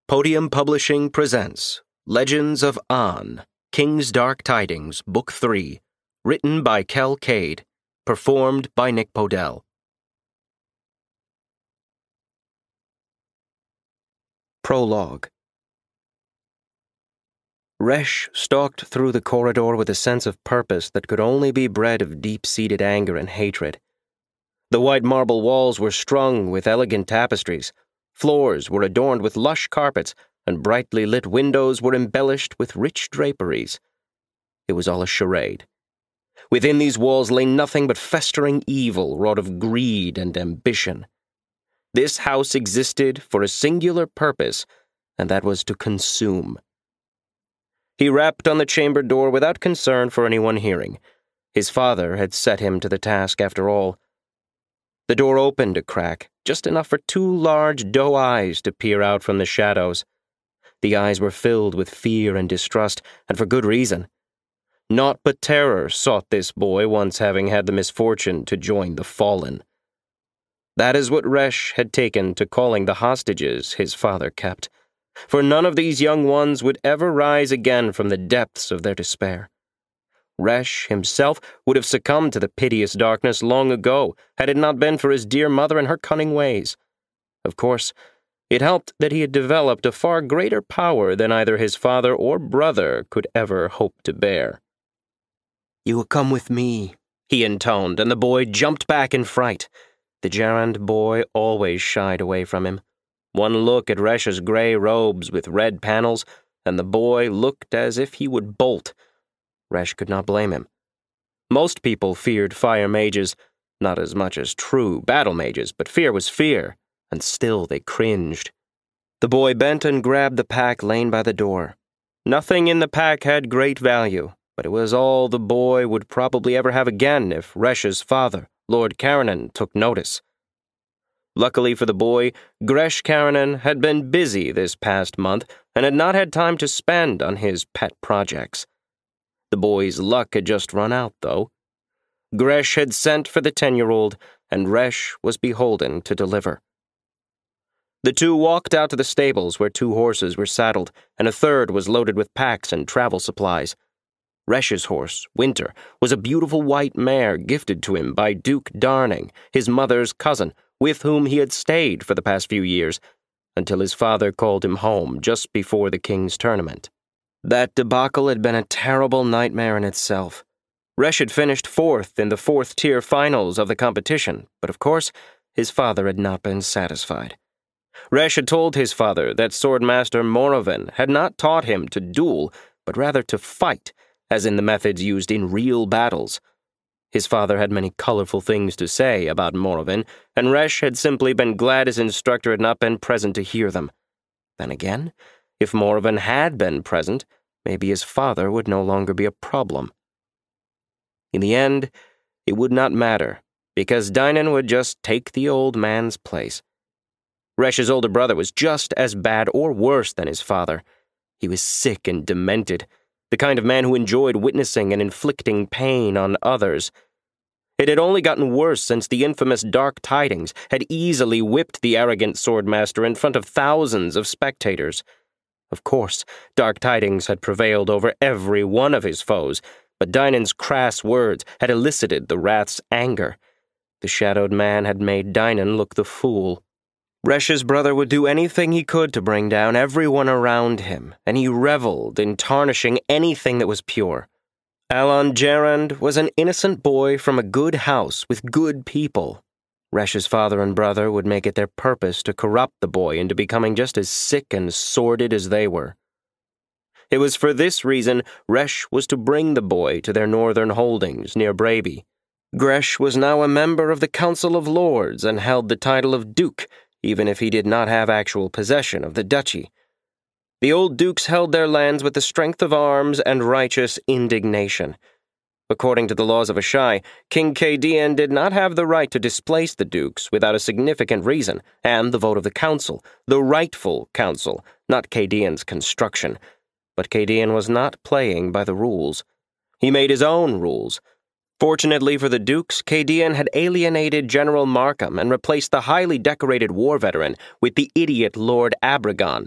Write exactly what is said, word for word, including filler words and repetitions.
Podium Publishing presents Legends of An, King's Dark Tidings, Book three, written by Kel Cade, performed by Nick Podell. Prologue. Resh stalked through the corridor with a sense of purpose that could only be bred of deep-seated anger and hatred. The white marble walls were strung with elegant tapestries, floors were adorned with lush carpets, and brightly lit windows were embellished with rich draperies. It was all a charade. Within these walls lay nothing but festering evil wrought of greed and ambition. This house existed for a singular purpose, and that was to consume. He rapped on the chamber door without concern for anyone hearing. His father had set him to the task after all. The door opened a crack, just enough for two large doe eyes to peer out from the shadows. The eyes were filled with fear and distrust, and for good reason. Naught but terror sought this boy once having had the misfortune to join the fallen. That is what Resh had taken to calling the hostages his father kept, for none of these young ones would ever rise again from the depths of their despair. Resh himself would have succumbed to the piteous darkness long ago had it not been for his dear mother and her cunning ways. Of course, it helped that he had developed a far greater power than either his father or brother could ever hope to bear. "You will come with me," he intoned, and the boy jumped back in fright. The gerund boy always shied away from him. One look at Resh's gray robes with red panels, and the boy looked as if he would bolt. Resh could not blame him. Most people feared fire mages, not as much as true battle mages, but fear was fear, and still they cringed. The boy bent and grabbed the pack laying by the door. Nothing in the pack had great value, but it was all the boy would probably ever have again if Resh's father, Lord Carrinan, took notice. Luckily for the boy, Gresh Carrinan had been busy this past month and had not had time to spend on his pet projects. The boy's luck had just run out, though. Gresh had sent for the ten-year-old, and Resh was beholden to deliver. The two walked out to the stables where two horses were saddled, and a third was loaded with packs and travel supplies. Resh's horse, Winter, was a beautiful white mare gifted to him by Duke Darning, his mother's cousin, with whom he had stayed for the past few years, until his father called him home just before the King's tournament. That debacle had been a terrible nightmare in itself. Resh had finished fourth in the fourth-tier finals of the competition, but of course, his father had not been satisfied. Resh had told his father that Swordmaster Morrovan had not taught him to duel, but rather to fight, as in the methods used in real battles. His father had many colorful things to say about Morrovan, and Resh had simply been glad his instructor had not been present to hear them. Then again, if Morrovan had been present, maybe his father would no longer be a problem. In the end, it would not matter, because Dynan would just take the old man's place. Resh's older brother was just as bad or worse than his father. He was sick and demented, the kind of man who enjoyed witnessing and inflicting pain on others. It had only gotten worse since the infamous Dark Tidings had easily whipped the arrogant swordmaster in front of thousands of spectators. Of course, Dark Tidings had prevailed over every one of his foes, but Dynan's crass words had elicited the wrath's anger. The shadowed man had made Dynan look the fool. Resh's brother would do anything he could to bring down everyone around him, and he reveled in tarnishing anything that was pure. Alon Gerand was an innocent boy from a good house with good people. Resh's father and brother would make it their purpose to corrupt the boy into becoming just as sick and sordid as they were. It was for this reason Resh was to bring the boy to their northern holdings near Braby. Gresh was now a member of the Council of Lords and held the title of Duke, even if he did not have actual possession of the duchy. The old dukes held their lands with the strength of arms and righteous indignation. According to the laws of Ashai, King Cadian did not have the right to displace the dukes without a significant reason, and the vote of the council, the rightful council, not Cadian's construction. But Cadian was not playing by the rules. He made his own rules. Fortunately for the dukes, Cadian had alienated General Markham and replaced the highly decorated war veteran with the idiot Lord Abragon,